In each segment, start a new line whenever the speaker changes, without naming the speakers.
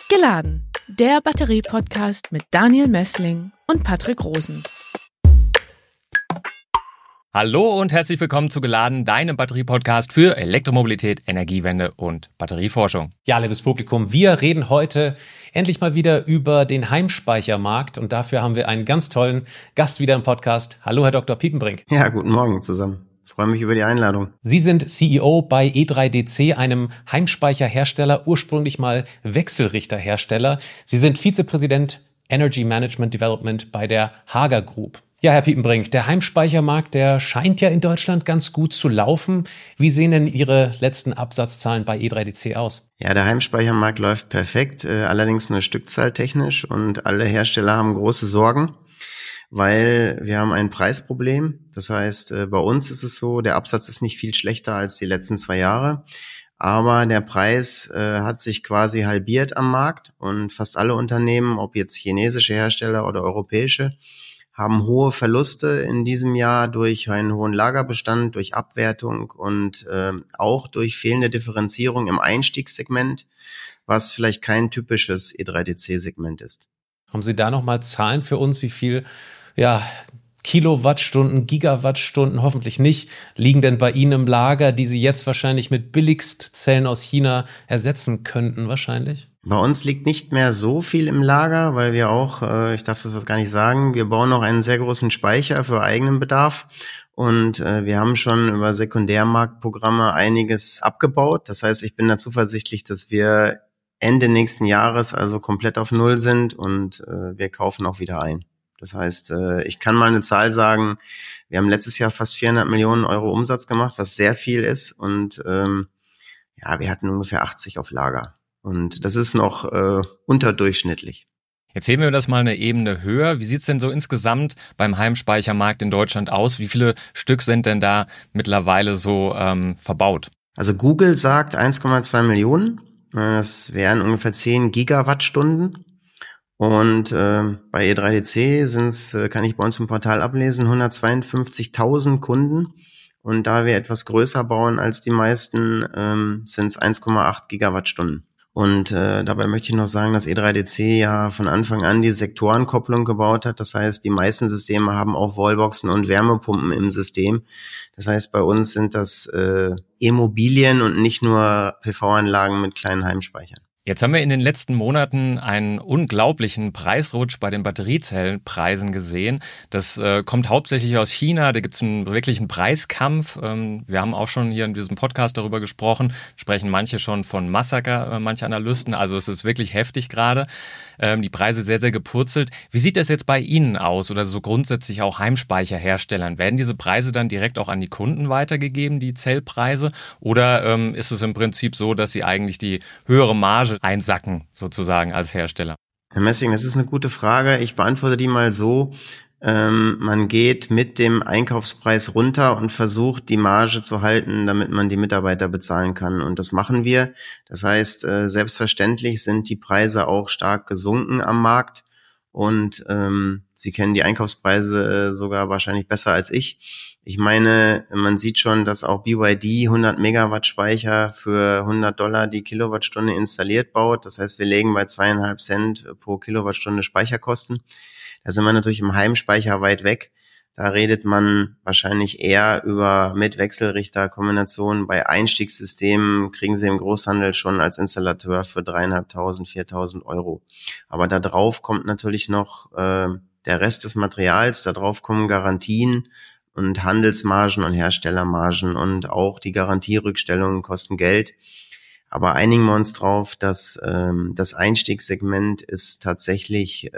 Geladen, der Batterie-Podcast mit Daniel Mössling und Patrick Rosen.
Hallo und herzlich willkommen zu Geladen, deinem Batterie-Podcast für Elektromobilität, Energiewende und Batterieforschung.
Ja, liebes Publikum, wir reden heute endlich mal wieder über den Heimspeichermarkt und dafür haben wir einen ganz tollen Gast wieder im Podcast. Hallo, Herr Dr. Piepenbrink.
Ja, guten Morgen zusammen. Ich freue mich über die Einladung.
Sie sind CEO bei E3DC, einem Heimspeicherhersteller, ursprünglich mal Wechselrichterhersteller. Sie sind Vizepräsident Energy Management Development bei der Hager Group. Ja, Herr Piepenbrink, der Heimspeichermarkt, der scheint ja in Deutschland ganz gut zu laufen. Wie sehen denn Ihre letzten Absatzzahlen bei E3DC aus?
Ja, der Heimspeichermarkt läuft perfekt, allerdings nur stückzahltechnisch und alle Hersteller haben große Sorgen, weil wir haben ein Preisproblem. Das heißt, bei uns ist es so, der Absatz ist nicht viel schlechter als die letzten 2 Jahre, aber der Preis hat sich quasi halbiert am Markt und fast alle Unternehmen, ob jetzt chinesische Hersteller oder europäische, haben hohe Verluste in diesem Jahr durch einen hohen Lagerbestand, durch Abwertung und auch durch fehlende Differenzierung im Einstiegssegment, was vielleicht kein typisches E3DC-Segment ist.
Haben Sie da nochmal Zahlen für uns, wie viel Kilowattstunden, Gigawattstunden, hoffentlich nicht, liegen denn bei Ihnen im Lager, die Sie jetzt wahrscheinlich mit Billigstzellen aus China ersetzen könnten wahrscheinlich?
Bei uns liegt nicht mehr so viel im Lager, weil wir auch, ich darf das gar nicht sagen, wir bauen noch einen sehr großen Speicher für eigenen Bedarf und wir haben schon über Sekundärmarktprogramme einiges abgebaut. Das heißt, ich bin da zuversichtlich, dass wir Ende nächsten Jahres also komplett auf Null sind und wir kaufen auch wieder ein. Das heißt, ich kann mal eine Zahl sagen, wir haben letztes Jahr fast 400 Millionen Euro Umsatz gemacht, was sehr viel ist und wir hatten ungefähr 80 auf Lager. Und das ist noch unterdurchschnittlich.
Jetzt heben wir das mal eine Ebene höher. Wie sieht's denn so insgesamt beim Heimspeichermarkt in Deutschland aus? Wie viele Stück sind denn da mittlerweile so verbaut? Also
Google sagt 1,2 Millionen. Das wären ungefähr 10 Gigawattstunden. Und bei E3DC sind's, kann ich bei uns im Portal ablesen, 152.000 Kunden. Und da wir etwas größer bauen als die meisten, sind's 1,8 Gigawattstunden. Und dabei möchte ich noch sagen, dass E3DC ja von Anfang an die Sektorenkopplung gebaut hat. Das heißt, die meisten Systeme haben auch Wallboxen und Wärmepumpen im System. Das heißt, bei uns sind das Immobilien und nicht nur PV-Anlagen mit kleinen Heimspeichern.
Jetzt haben wir in den letzten Monaten einen unglaublichen Preisrutsch bei den Batteriezellenpreisen gesehen. Das kommt hauptsächlich aus China. Da gibt es einen wirklichen Preiskampf. Wir haben auch schon hier in diesem Podcast darüber gesprochen. Sprechen manche schon von Massaker, manche Analysten. Also es ist wirklich heftig gerade. Die Preise sehr, sehr gepurzelt. Wie sieht das jetzt bei Ihnen aus oder so grundsätzlich auch Heimspeicherherstellern? Werden diese Preise dann direkt auch an die Kunden weitergegeben, die Zellpreise? Oder ist es im Prinzip so, dass Sie eigentlich die höhere Marge einsacken, sozusagen als Hersteller?
Herr Messing, das ist eine gute Frage. Ich beantworte die mal so. Man geht mit dem Einkaufspreis runter und versucht, die Marge zu halten, damit man die Mitarbeiter bezahlen kann. Und das machen wir. Das heißt, selbstverständlich sind die Preise auch stark gesunken am Markt. Und Sie kennen die Einkaufspreise sogar wahrscheinlich besser als ich. Ich meine, man sieht schon, dass auch BYD 100 Megawatt Speicher für $100 die Kilowattstunde installiert baut. Das heißt, wir legen bei 2,5 Cent pro Kilowattstunde Speicherkosten. Da sind wir natürlich im Heimspeicher weit weg. Da redet man wahrscheinlich eher über mit Wechselrichterkombinationen. Bei Einstiegssystemen kriegen Sie im Großhandel schon als Installateur für 3.500, 4.000 Euro. Aber da drauf kommt natürlich noch der Rest des Materials. Da drauf kommen Garantien und Handelsmargen und Herstellermargen und auch die Garantierückstellungen kosten Geld. Aber einigen wir uns drauf, dass das Einstiegssegment ist tatsächlich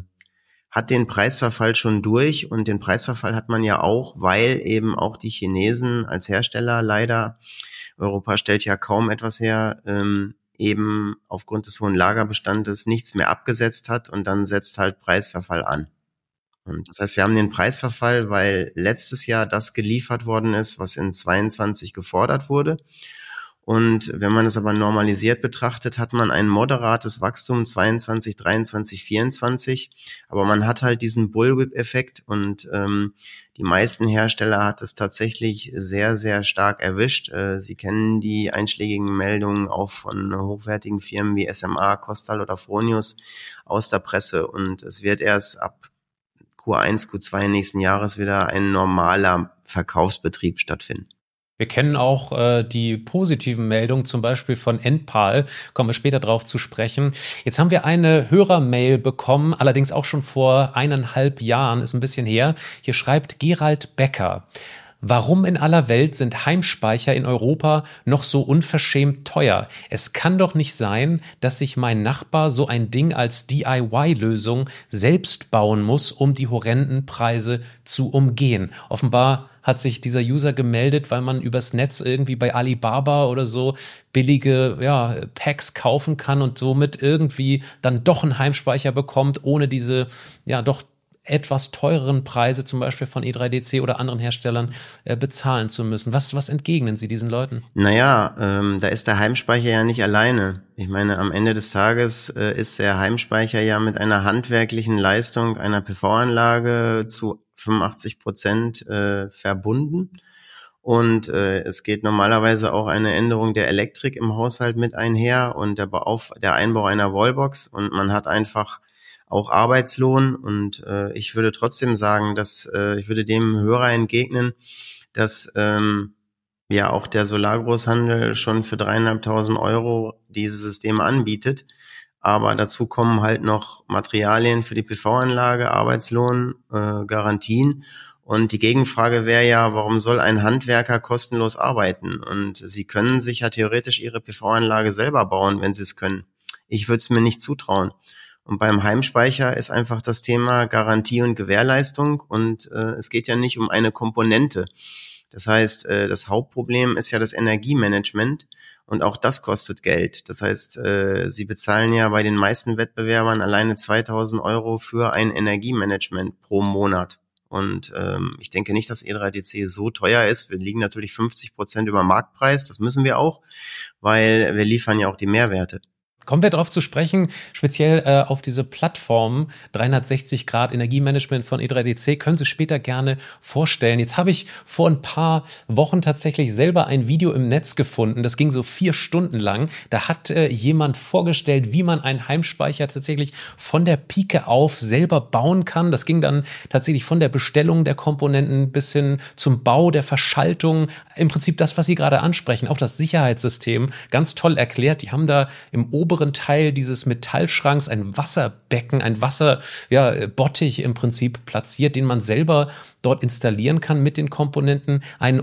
hat den Preisverfall schon durch und den Preisverfall hat man ja auch, weil eben auch die Chinesen als Hersteller leider, Europa stellt ja kaum etwas her, eben aufgrund des hohen Lagerbestandes nichts mehr abgesetzt hat und dann setzt halt Preisverfall an. Und das heißt, wir haben den Preisverfall, weil letztes Jahr das geliefert worden ist, was in 22 gefordert wurde. Und wenn man es aber normalisiert betrachtet, hat man ein moderates Wachstum 22, 23, 24. Aber man hat halt diesen Bullwhip-Effekt und die meisten Hersteller hat es tatsächlich sehr, sehr stark erwischt. Sie kennen die einschlägigen Meldungen auch von hochwertigen Firmen wie SMA, Costal oder Fronius aus der Presse. Und es wird erst ab Q1, Q2 nächsten Jahres wieder ein normaler Verkaufsbetrieb stattfinden.
Wir kennen auch die positiven Meldungen, zum Beispiel von Enpal, kommen wir später drauf zu sprechen. Jetzt haben wir eine Hörermail bekommen, allerdings auch schon vor 1,5 Jahren, ist ein bisschen her. Hier schreibt Gerald Becker: Warum in aller Welt sind Heimspeicher in Europa noch so unverschämt teuer? Es kann doch nicht sein, dass sich mein Nachbar so ein Ding als DIY-Lösung selbst bauen muss, um die horrenden Preise zu umgehen. Offenbar hat sich dieser User gemeldet, weil man übers Netz irgendwie bei Alibaba oder so billige Packs kaufen kann und somit irgendwie dann doch einen Heimspeicher bekommt, ohne diese doch etwas teureren Preise zum Beispiel von E3DC oder anderen Herstellern bezahlen zu müssen. Was entgegnen Sie diesen Leuten?
Naja, da ist der Heimspeicher ja nicht alleine. Ich meine, am Ende des Tages ist der Heimspeicher ja mit einer handwerklichen Leistung einer PV-Anlage zu 85% verbunden. Und es geht normalerweise auch eine Änderung der Elektrik im Haushalt mit einher und der Einbau einer Wallbox, und man hat einfach auch Arbeitslohn. Und ich würde trotzdem sagen, dass ich würde dem Hörer entgegnen, dass auch der Solargroßhandel schon für 3.500 € diese Systeme anbietet. Aber dazu kommen halt noch Materialien für die PV-Anlage, Arbeitslohn, Garantien. Und die Gegenfrage wäre ja, warum soll ein Handwerker kostenlos arbeiten? Und Sie können sich ja theoretisch Ihre PV-Anlage selber bauen, wenn Sie es können. Ich würde es mir nicht zutrauen. Und beim Heimspeicher ist einfach das Thema Garantie und Gewährleistung. Und es geht ja nicht um eine Komponente. Das heißt, das Hauptproblem ist ja das Energiemanagement. Und auch das kostet Geld. Das heißt, Sie bezahlen ja bei den meisten Wettbewerbern alleine 2.000 € für ein Energiemanagement pro Monat. Und ich denke nicht, dass E3DC so teuer ist. Wir liegen natürlich 50% über Marktpreis. Das müssen wir auch, weil wir liefern ja auch die Mehrwerte.
Kommen wir darauf zu sprechen, speziell auf diese Plattform 360 Grad Energiemanagement von E3DC. Können Sie später gerne vorstellen. Jetzt habe ich vor ein paar Wochen tatsächlich selber ein Video im Netz gefunden. Das ging so 4 Stunden lang. Da hat jemand vorgestellt, wie man einen Heimspeicher tatsächlich von der Pike auf selber bauen kann. Das ging dann tatsächlich von der Bestellung der Komponenten bis hin zum Bau, der Verschaltung. Im Prinzip das, was Sie gerade ansprechen, auch das Sicherheitssystem. Ganz toll erklärt. Die haben da im oberen Teil dieses Metallschranks ein Wasserbecken, ein Wasserbottich im Prinzip platziert, den man selber dort installieren kann mit den Komponenten. Ein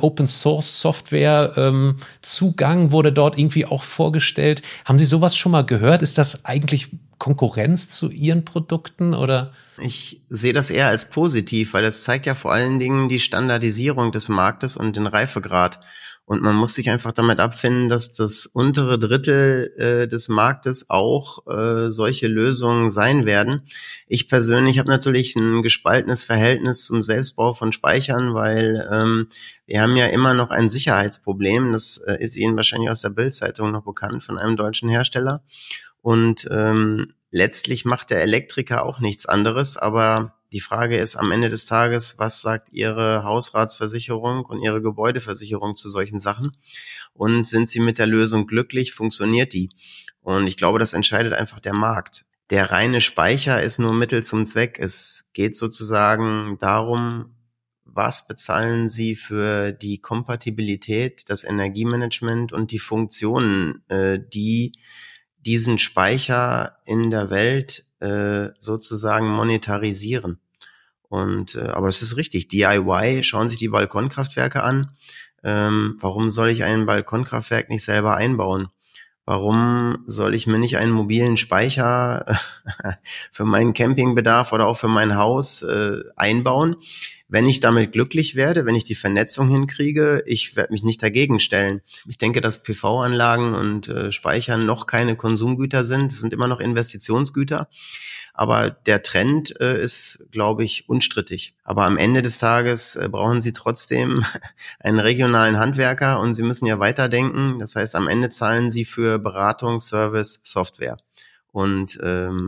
Open-Source-Software-Zugang wurde dort irgendwie auch vorgestellt. Haben Sie sowas schon mal gehört? Ist das eigentlich Konkurrenz zu Ihren Produkten oder?
Ich sehe das eher als positiv, weil das zeigt ja vor allen Dingen die Standardisierung des Marktes und den Reifegrad. Und man muss sich einfach damit abfinden, dass das untere Drittel des Marktes auch solche Lösungen sein werden. Ich persönlich habe natürlich ein gespaltenes Verhältnis zum Selbstbau von Speichern, weil wir haben ja immer noch ein Sicherheitsproblem. Das ist Ihnen wahrscheinlich aus der Bild-Zeitung noch bekannt von einem deutschen Hersteller. Und letztlich macht der Elektriker auch nichts anderes, aber die Frage ist am Ende des Tages, was sagt Ihre Hausratsversicherung und Ihre Gebäudeversicherung zu solchen Sachen? Und sind Sie mit der Lösung glücklich? Funktioniert die? Und ich glaube, das entscheidet einfach der Markt. Der reine Speicher ist nur Mittel zum Zweck. Es geht sozusagen darum, was bezahlen Sie für die Kompatibilität, das Energiemanagement und die Funktionen, die diesen Speicher in der Welt sozusagen monetarisieren. Und aber es ist richtig, DIY, schauen sich die Balkonkraftwerke an. Warum soll ich ein Balkonkraftwerk nicht selber einbauen? Warum soll ich mir nicht einen mobilen Speicher für meinen Campingbedarf oder auch für mein Haus einbauen? Wenn ich damit glücklich werde, wenn ich die Vernetzung hinkriege, ich werde mich nicht dagegen stellen. Ich denke, dass PV-Anlagen und Speichern noch keine Konsumgüter sind. Es sind immer noch Investitionsgüter. Aber der Trend ist, glaube ich, unstrittig. Aber am Ende des Tages brauchen Sie trotzdem einen regionalen Handwerker und Sie müssen ja weiterdenken. Das heißt, am Ende zahlen Sie für Beratung, Service, Software. Und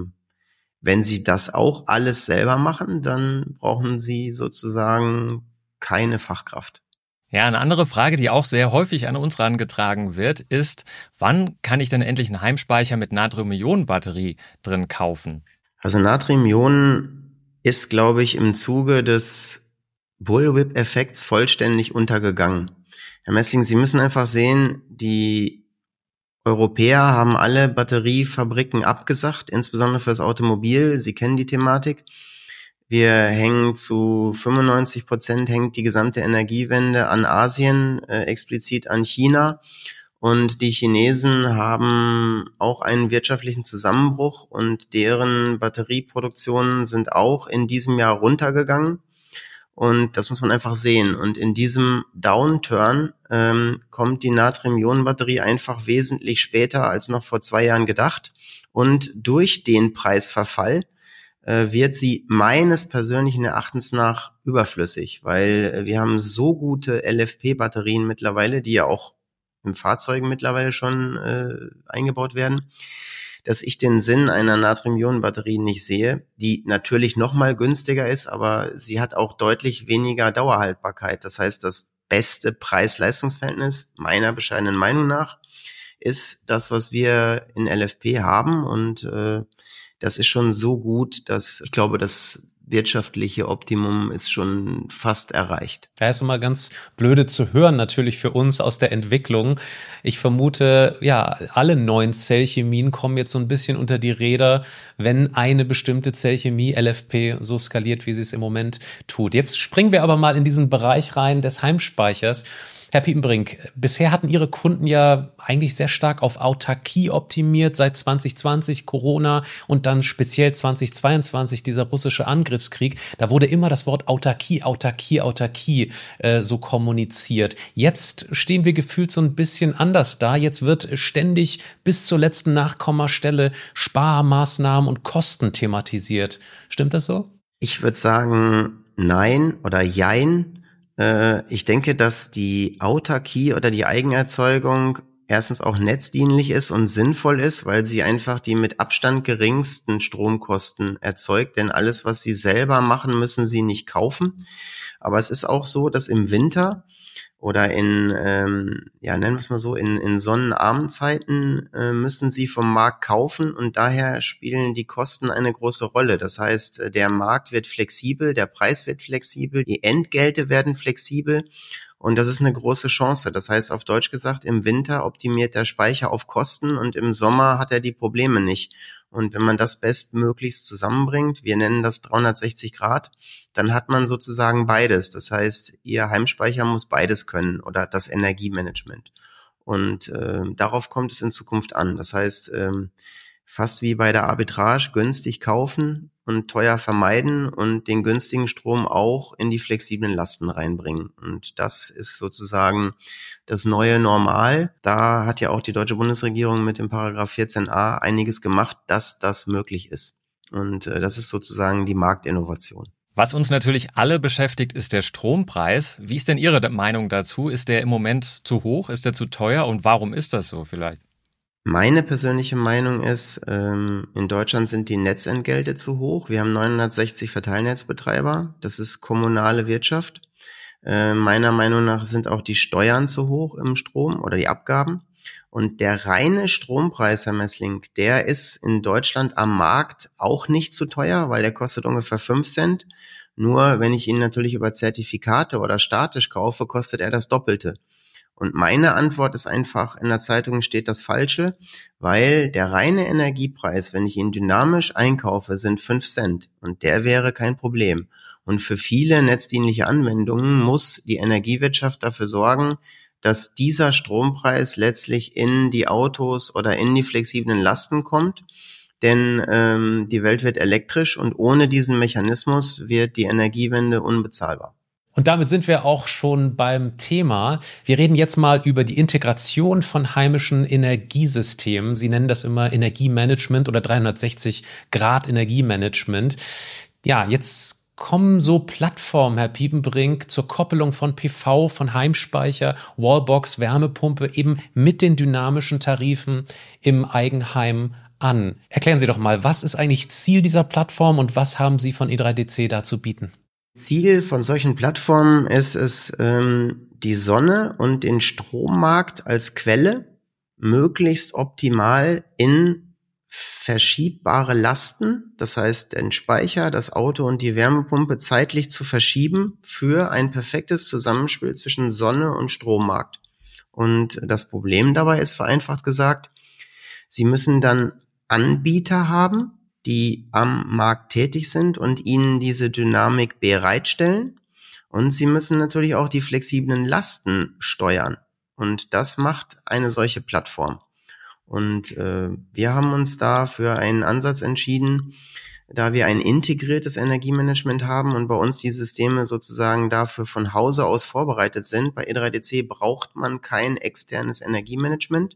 wenn Sie das auch alles selber machen, dann brauchen Sie sozusagen keine Fachkraft.
Ja, eine andere Frage, die auch sehr häufig an uns herangetragen wird, ist, wann kann ich denn endlich einen Heimspeicher mit Natrium-Ionen-Batterie drin kaufen?
Also Natrium-Ionen ist, glaube ich, im Zuge des Bullwhip-Effekts vollständig untergegangen. Herr Messling, Sie müssen einfach sehen, die Europäer haben alle Batteriefabriken abgesagt, insbesondere für das Automobil. Sie kennen die Thematik. Wir hängen zu 95% hängt die gesamte Energiewende an Asien, explizit an China. Und die Chinesen haben auch einen wirtschaftlichen Zusammenbruch und deren Batterieproduktionen sind auch in diesem Jahr runtergegangen. Und das muss man einfach sehen. Und in diesem Downturn kommt die Natrium-Ionen-Batterie einfach wesentlich später als noch vor 2 Jahren gedacht. Und durch den Preisverfall wird sie meines persönlichen Erachtens nach überflüssig, weil wir haben so gute LFP-Batterien mittlerweile, die ja auch in Fahrzeugen mittlerweile schon eingebaut werden, dass ich den Sinn einer Natrium-Ionen-Batterie nicht sehe, die natürlich noch mal günstiger ist, aber sie hat auch deutlich weniger Dauerhaltbarkeit. Das heißt, das beste Preis-Leistungs-Verhältnis meiner bescheidenen Meinung nach ist das, was wir in LFP haben, und das ist schon so gut, dass ich glaube, das wirtschaftliche Optimum ist schon fast erreicht.
Ja, ist immer ganz blöde zu hören, natürlich für uns aus der Entwicklung. Ich vermute, ja, alle neuen Zellchemien kommen jetzt so ein bisschen unter die Räder, wenn eine bestimmte Zellchemie, LFP, so skaliert, wie sie es im Moment tut. Jetzt springen wir aber mal in diesen Bereich rein des Heimspeichers. Herr Piepenbrink, bisher hatten Ihre Kunden ja eigentlich sehr stark auf Autarkie optimiert, seit 2020 Corona und dann speziell 2022 dieser russische Angriffskrieg. Da wurde immer das Wort Autarkie so kommuniziert. Jetzt stehen wir gefühlt so ein bisschen anders da. Jetzt wird ständig bis zur letzten Nachkommastelle Sparmaßnahmen und Kosten thematisiert. Stimmt das so?
Ich würde sagen, nein oder jein. Ich denke, dass die Autarkie oder die Eigenerzeugung erstens auch netzdienlich ist und sinnvoll ist, weil sie einfach die mit Abstand geringsten Stromkosten erzeugt. Denn alles, was sie selber machen, müssen sie nicht kaufen. Aber es ist auch so, dass im Winter oder in, nennen wir es mal so, in sonnenarmen Zeiten müssen sie vom Markt kaufen, und daher spielen die Kosten eine große Rolle. Das heißt, der Markt wird flexibel, der Preis wird flexibel, die Entgelte werden flexibel, und das ist eine große Chance. Das heißt, auf Deutsch gesagt, im Winter optimiert der Speicher auf Kosten und im Sommer hat er die Probleme nicht. Und wenn man das bestmöglichst zusammenbringt, wir nennen das 360 Grad, dann hat man sozusagen beides. Das heißt, Ihr Heimspeicher muss beides können oder das Energiemanagement. Und darauf kommt es in Zukunft an. Das heißt, fast wie bei der Arbitrage, günstig kaufen und teuer vermeiden und den günstigen Strom auch in die flexiblen Lasten reinbringen. Und das ist sozusagen das neue Normal. Da hat ja auch die deutsche Bundesregierung mit dem Paragraph 14a einiges gemacht, dass das möglich ist. Und das ist sozusagen die Marktinnovation.
Was uns natürlich alle beschäftigt, ist der Strompreis. Wie ist denn Ihre Meinung dazu? Ist der im Moment zu hoch? Ist der zu teuer? Und warum ist das so vielleicht?
Meine persönliche Meinung ist, in Deutschland sind die Netzentgelte zu hoch. Wir haben 960 Verteilnetzbetreiber. Das ist kommunale Wirtschaft. Meiner Meinung nach sind auch die Steuern zu hoch im Strom oder die Abgaben. Und der reine Strompreis, Herr Messling, der ist in Deutschland am Markt auch nicht zu teuer, weil der kostet ungefähr 5 Cent. Nur wenn ich ihn natürlich über Zertifikate oder statisch kaufe, kostet er das Doppelte. Und meine Antwort ist einfach, in der Zeitung steht das Falsche, weil der reine Energiepreis, wenn ich ihn dynamisch einkaufe, sind 5 Cent. Und der wäre kein Problem. Und für viele netzdienliche Anwendungen muss die Energiewirtschaft dafür sorgen, dass dieser Strompreis letztlich in die Autos oder in die flexiblen Lasten kommt. denn die Welt wird elektrisch und ohne diesen Mechanismus wird die Energiewende unbezahlbar.
Und damit sind wir auch schon beim Thema. Wir reden jetzt mal über die Integration von heimischen Energiesystemen. Sie nennen das immer Energiemanagement oder 360° Energiemanagement. Ja, jetzt kommen so Plattformen, Herr Piepenbrink, zur Koppelung von PV, von Heimspeicher, Wallbox, Wärmepumpe eben mit den dynamischen Tarifen im Eigenheim an. Erklären Sie doch mal, was ist eigentlich Ziel dieser Plattform und was haben Sie von E3DC da zu bieten?
Ziel von solchen Plattformen ist es, die Sonne und den Strommarkt als Quelle möglichst optimal in verschiebbare Lasten, das heißt den Speicher, das Auto und die Wärmepumpe zeitlich zu verschieben für ein perfektes Zusammenspiel zwischen Sonne und Strommarkt. Und das Problem dabei ist, vereinfacht gesagt, Sie müssen dann Anbieter haben, die am Markt tätig sind und ihnen diese Dynamik bereitstellen. Und sie müssen natürlich auch die flexiblen Lasten steuern. Und das macht eine solche Plattform. Und wir haben uns da für einen Ansatz entschieden, da wir ein integriertes Energiemanagement haben und bei uns die Systeme sozusagen dafür von Hause aus vorbereitet sind. Bei E3DC braucht man kein externes Energiemanagement.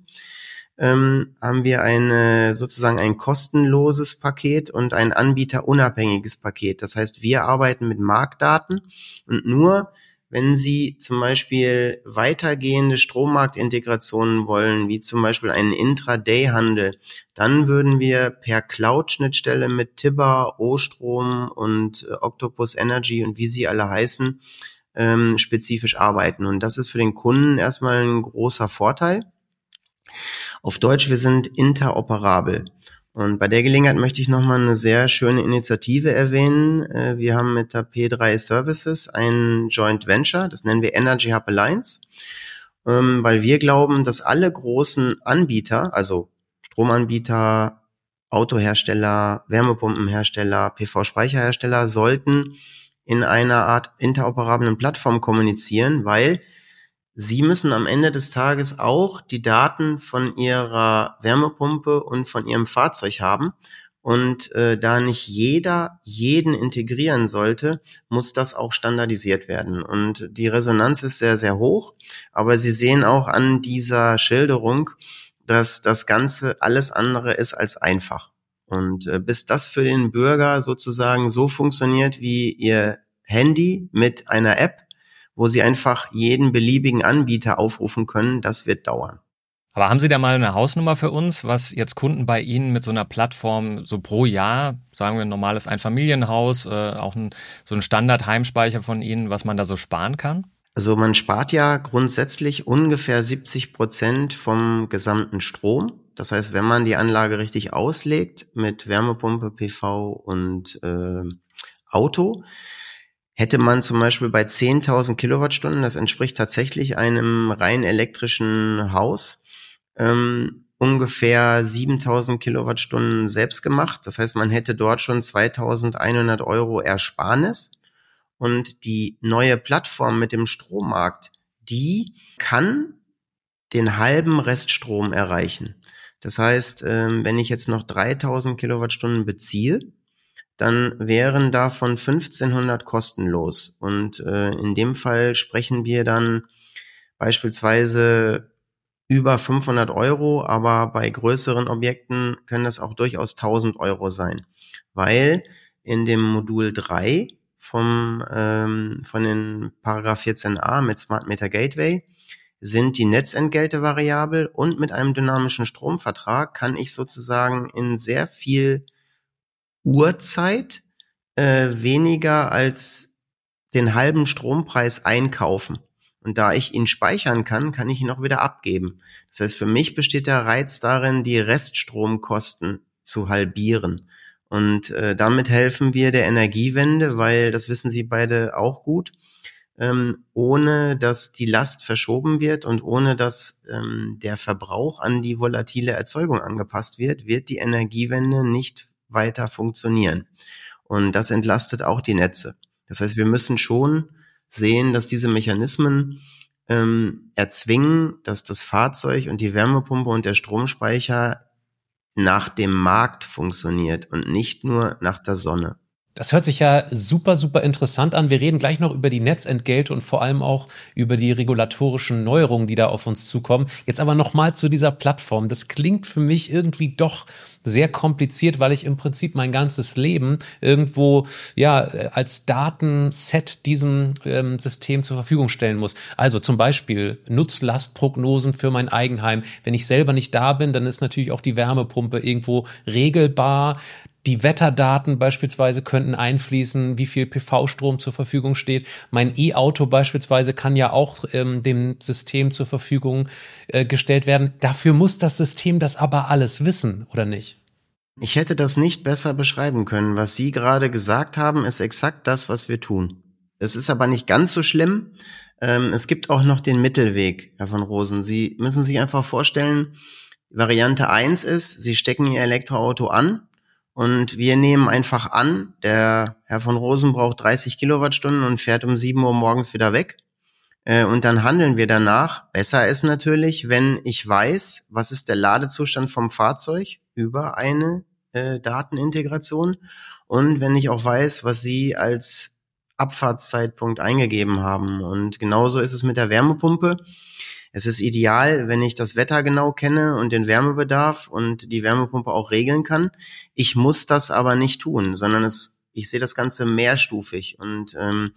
Haben wir sozusagen ein kostenloses Paket und ein anbieterunabhängiges Paket. Das heißt, wir arbeiten mit Marktdaten und nur wenn Sie zum Beispiel weitergehende Strommarktintegrationen wollen, wie zum Beispiel einen Intraday-Handel, dann würden wir per Cloud-Schnittstelle mit Tibber, O-Strom und Octopus Energy und wie sie alle heißen, spezifisch arbeiten. Und das ist für den Kunden erstmal ein großer Vorteil. Auf Deutsch, wir sind interoperabel. Und bei der Gelegenheit möchte ich nochmal eine sehr schöne Initiative erwähnen. Wir haben mit der P3 Services ein Joint Venture, das nennen wir Energy Hub Alliance, weil wir glauben, dass alle großen Anbieter, also Stromanbieter, Autohersteller, Wärmepumpenhersteller, PV-Speicherhersteller, sollten in einer Art interoperablen Plattform kommunizieren, weil Sie müssen am Ende des Tages auch die Daten von Ihrer Wärmepumpe und von Ihrem Fahrzeug haben. Und da nicht jeder jeden integrieren sollte, muss das auch standardisiert werden. Und die Resonanz ist sehr, sehr hoch. Aber Sie sehen auch an dieser Schilderung, dass das Ganze alles andere ist als einfach. Und bis das für den Bürger sozusagen so funktioniert wie Ihr Handy mit einer App, wo Sie einfach jeden beliebigen Anbieter aufrufen können, das wird dauern.
Aber haben Sie da mal eine Hausnummer für uns, was jetzt Kunden bei Ihnen mit so einer Plattform so pro Jahr, sagen wir ein normales Einfamilienhaus, auch so ein Standard-Heimspeicher von Ihnen, was man da so sparen kann?
Also man spart ja grundsätzlich ungefähr 70% vom gesamten Strom. Das heißt, wenn man die Anlage richtig auslegt mit Wärmepumpe, PV und Auto, hätte man zum Beispiel bei 10.000 Kilowattstunden, das entspricht tatsächlich einem rein elektrischen Haus, ungefähr 7.000 Kilowattstunden selbst gemacht. Das heißt, man hätte dort schon 2.100 € Ersparnis. Und die neue Plattform mit dem Strommarkt, die kann den halben Reststrom erreichen. Das heißt, wenn ich jetzt noch 3.000 Kilowattstunden beziehe, dann wären davon 1.500 kostenlos. Und in dem Fall sprechen wir dann beispielsweise über 500 €, aber bei größeren Objekten können das auch durchaus 1.000 € sein. Weil in dem Modul 3 von den Paragraph 14a mit Smart Meter Gateway sind die Netzentgelte variabel und mit einem dynamischen Stromvertrag kann ich sozusagen in sehr viel Uhrzeit weniger als den halben Strompreis einkaufen. Und da ich ihn speichern kann, kann ich ihn auch wieder abgeben. Das heißt, für mich besteht der Reiz darin, die Reststromkosten zu halbieren. Und damit helfen wir der Energiewende, weil, das wissen Sie beide auch gut, ohne dass die Last verschoben wird und ohne dass der Verbrauch an die volatile Erzeugung angepasst wird, wird die Energiewende nicht weiter funktionieren. Und das entlastet auch die Netze. Das heißt, wir müssen schon sehen, dass diese Mechanismen erzwingen, dass das Fahrzeug und die Wärmepumpe und der Stromspeicher nach dem Markt funktioniert und nicht nur nach der Sonne.
Das hört sich ja super, super interessant an. Wir reden gleich noch über die Netzentgelte und vor allem auch über die regulatorischen Neuerungen, die da auf uns zukommen. Jetzt aber nochmal zu dieser Plattform. Das klingt für mich irgendwie doch sehr kompliziert, weil ich im Prinzip mein ganzes Leben irgendwo als Datenset diesem System zur Verfügung stellen muss. Also zum Beispiel Nutzlastprognosen für mein Eigenheim. Wenn ich selber nicht da bin, dann ist natürlich auch die Wärmepumpe irgendwo regelbar. Die Wetterdaten beispielsweise könnten einfließen, wie viel PV-Strom zur Verfügung steht. Mein E-Auto beispielsweise kann ja auch dem System zur Verfügung gestellt werden. Dafür muss das System das aber alles wissen, oder nicht?
Ich hätte das nicht besser beschreiben können. Was Sie gerade gesagt haben, ist exakt das, was wir tun. Es ist aber nicht ganz so schlimm. Es gibt auch noch den Mittelweg, Herr von Rosen. Sie müssen sich einfach vorstellen, Variante 1 ist, Sie stecken Ihr Elektroauto an. Und wir nehmen einfach an, der Herr von Rosen braucht 30 Kilowattstunden und fährt um 7 Uhr morgens wieder weg. Und dann handeln wir danach. Besser ist natürlich, wenn ich weiß, was ist der Ladezustand vom Fahrzeug über eine Datenintegration. Und wenn ich auch weiß, was Sie als Abfahrtszeitpunkt eingegeben haben. Und genauso ist es mit der Wärmepumpe. Es ist ideal, wenn ich das Wetter genau kenne und den Wärmebedarf und die Wärmepumpe auch regeln kann. Ich muss das aber nicht tun, sondern ich sehe das Ganze mehrstufig. Und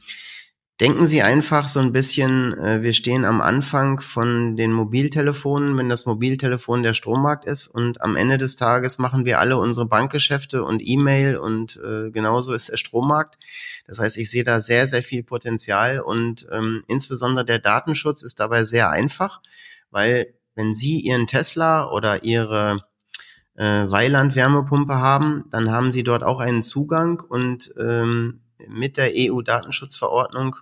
denken Sie einfach so ein bisschen, wir stehen am Anfang von den Mobiltelefonen, wenn das Mobiltelefon der Strommarkt ist, und am Ende des Tages machen wir alle unsere Bankgeschäfte und E-Mail und genauso ist der Strommarkt. Das heißt, ich sehe da sehr, sehr viel Potenzial und insbesondere der Datenschutz ist dabei sehr einfach, weil wenn Sie Ihren Tesla oder Ihre Weiland-Wärmepumpe haben, dann haben Sie dort auch einen Zugang und mit der EU-Datenschutzverordnung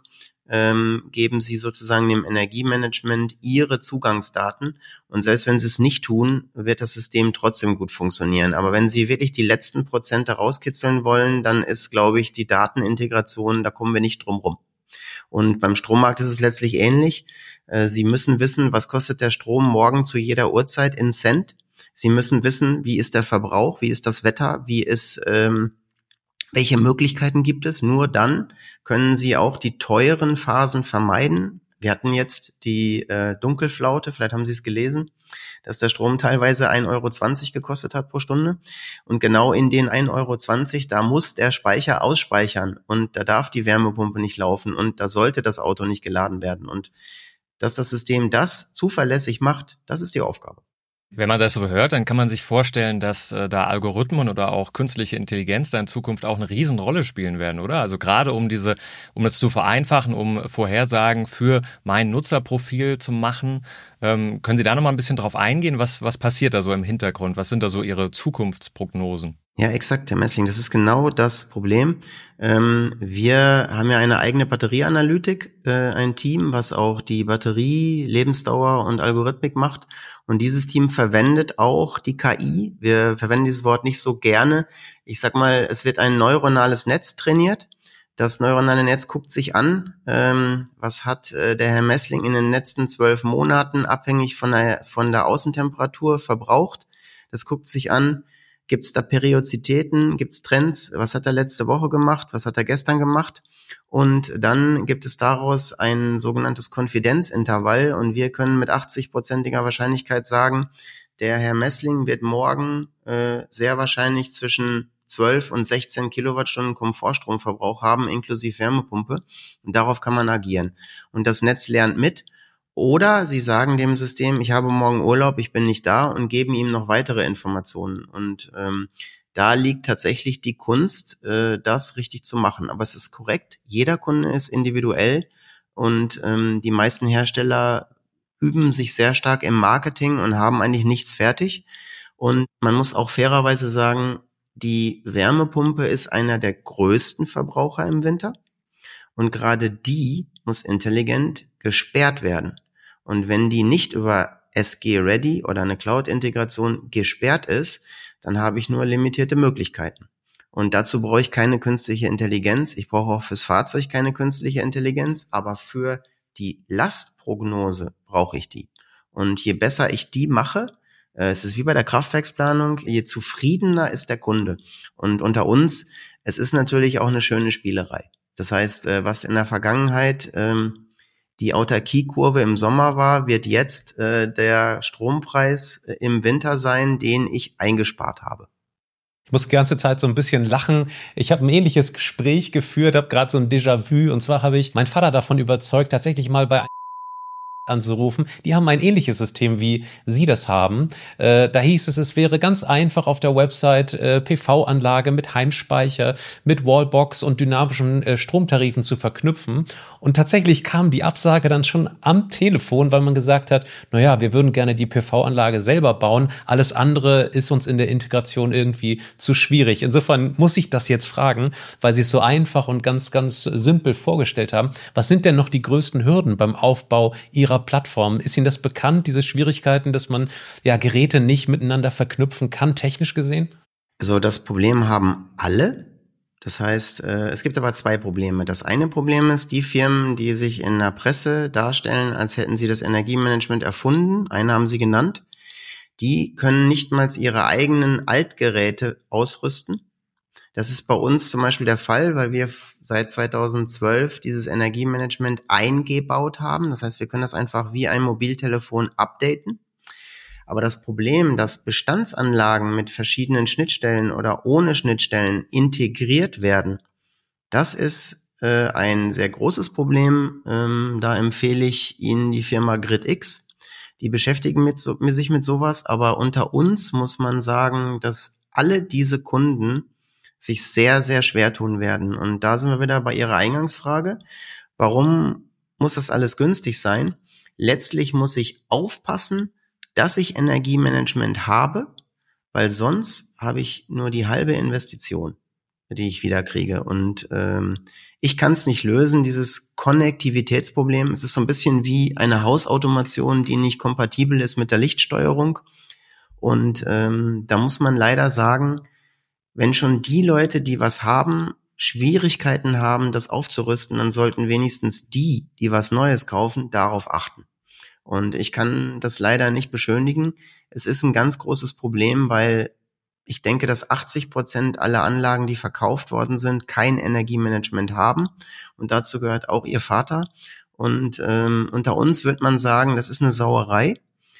geben Sie sozusagen dem Energiemanagement Ihre Zugangsdaten. Und selbst wenn Sie es nicht tun, wird das System trotzdem gut funktionieren. Aber wenn Sie wirklich die letzten Prozente rauskitzeln wollen, dann ist, glaube ich, die Datenintegration, da kommen wir nicht drum rum. Und beim Strommarkt ist es letztlich ähnlich. Sie müssen wissen, was kostet der Strom morgen zu jeder Uhrzeit in Cent. Sie müssen wissen, wie ist der Verbrauch, wie ist das Wetter, welche Möglichkeiten gibt es? Nur dann können Sie auch die teuren Phasen vermeiden. Wir hatten jetzt die Dunkelflaute, vielleicht haben Sie es gelesen, dass der Strom teilweise 1,20 € gekostet hat pro Stunde. Und genau in den 1,20 €, da muss der Speicher ausspeichern und da darf die Wärmepumpe nicht laufen und da sollte das Auto nicht geladen werden. Und dass das System das zuverlässig macht, das ist die Aufgabe.
Wenn man das so hört, dann kann man sich vorstellen, dass da Algorithmen oder auch künstliche Intelligenz da in Zukunft auch eine Riesenrolle spielen werden, oder? Also gerade um es zu vereinfachen, um Vorhersagen für mein Nutzerprofil zu machen. Können Sie da nochmal ein bisschen drauf eingehen? Was passiert da so im Hintergrund? Was sind da so Ihre Zukunftsprognosen?
Ja, exakt, Herr Messling. Das ist genau das Problem. Wir haben ja eine eigene Batterieanalytik, ein Team, was auch die Batterie, Lebensdauer und Algorithmik macht. Und dieses Team verwendet auch die KI. Wir verwenden dieses Wort nicht so gerne. Ich sag mal, es wird ein neuronales Netz trainiert. Das neuronale Netz guckt sich an, was hat der Herr Messling in den letzten 12 Monaten abhängig von der Außentemperatur verbraucht. Das guckt sich an, gibt es da Periodizitäten, gibt es Trends, was hat er letzte Woche gemacht, was hat er gestern gemacht, und dann gibt es daraus ein sogenanntes Konfidenzintervall und wir können mit 80%iger Wahrscheinlichkeit sagen, der Herr Messling wird morgen sehr wahrscheinlich zwischen 12 und 16 Kilowattstunden Komfortstromverbrauch haben, inklusive Wärmepumpe, und darauf kann man agieren. Und das Netz lernt mit. Oder Sie sagen dem System, ich habe morgen Urlaub, ich bin nicht da, und geben ihm noch weitere Informationen. Und da liegt tatsächlich die Kunst, das richtig zu machen. Aber es ist korrekt, jeder Kunde ist individuell und die meisten Hersteller üben sich sehr stark im Marketing und haben eigentlich nichts fertig. Und man muss auch fairerweise sagen, die Wärmepumpe ist einer der größten Verbraucher im Winter. Und gerade die muss intelligent gesperrt werden. Und wenn die nicht über SG-Ready oder eine Cloud-Integration gesperrt ist, dann habe ich nur limitierte Möglichkeiten. Und dazu brauche ich keine künstliche Intelligenz. Ich brauche auch fürs Fahrzeug keine künstliche Intelligenz, aber für die Lastprognose brauche ich die. Und je besser ich die mache, Es ist wie bei der Kraftwerksplanung, je zufriedener ist der Kunde. Und unter uns, es ist natürlich auch eine schöne Spielerei. Das heißt, was in der Vergangenheit die Autarkiekurve im Sommer war, wird jetzt der Strompreis im Winter sein, den ich eingespart habe.
Ich muss die ganze Zeit so ein bisschen lachen. Ich habe ein ähnliches Gespräch geführt, habe gerade so ein Déjà-vu. Und zwar habe ich meinen Vater davon überzeugt, tatsächlich mal bei anzurufen. Die haben ein ähnliches System, wie Sie das haben. Da hieß es wäre ganz einfach auf der Website PV-Anlage mit Heimspeicher, mit Wallbox und dynamischen Stromtarifen zu verknüpfen. Und tatsächlich kam die Absage dann schon am Telefon, weil man gesagt hat, naja, wir würden gerne die PV-Anlage selber bauen. Alles andere ist uns in der Integration irgendwie zu schwierig. Insofern muss ich das jetzt fragen, weil Sie es so einfach und ganz, ganz simpel vorgestellt haben. Was sind denn noch die größten Hürden beim Aufbau Ihrer Plattform? Ist Ihnen das bekannt, diese Schwierigkeiten, dass man ja Geräte nicht miteinander verknüpfen kann, technisch gesehen?
Also das Problem haben alle. Das heißt, es gibt aber zwei Probleme. Das eine Problem ist, die Firmen, die sich in der Presse darstellen, als hätten sie das Energiemanagement erfunden, eine haben sie genannt, die können nicht mal ihre eigenen Altgeräte ausrüsten. Das ist bei uns zum Beispiel der Fall, weil wir seit 2012 dieses Energiemanagement eingebaut haben. Das heißt, wir können das einfach wie ein Mobiltelefon updaten. Aber das Problem, dass Bestandsanlagen mit verschiedenen Schnittstellen oder ohne Schnittstellen integriert werden, das ist ein sehr großes Problem. Da empfehle ich Ihnen die Firma GridX. Die beschäftigen sich mit sowas, aber unter uns muss man sagen, dass alle diese Kunden sich sehr, sehr schwer tun werden. Und da sind wir wieder bei Ihrer Eingangsfrage. Warum muss das alles günstig sein? Letztlich muss ich aufpassen, dass ich Energiemanagement habe, weil sonst habe ich nur die halbe Investition, die ich wieder kriege. Und ich kann es nicht lösen, dieses Konnektivitätsproblem. Es ist so ein bisschen wie eine Hausautomation, die nicht kompatibel ist mit der Lichtsteuerung. Und da muss man leider sagen, wenn schon die Leute, die was haben, Schwierigkeiten haben, das aufzurüsten, dann sollten wenigstens die was Neues kaufen, darauf achten. Und ich kann das leider nicht beschönigen. Es ist ein ganz großes Problem, weil ich denke, dass 80% aller Anlagen, die verkauft worden sind, kein Energiemanagement haben. Und dazu gehört auch Ihr Vater. Und unter uns wird man sagen, das ist eine Sauerei.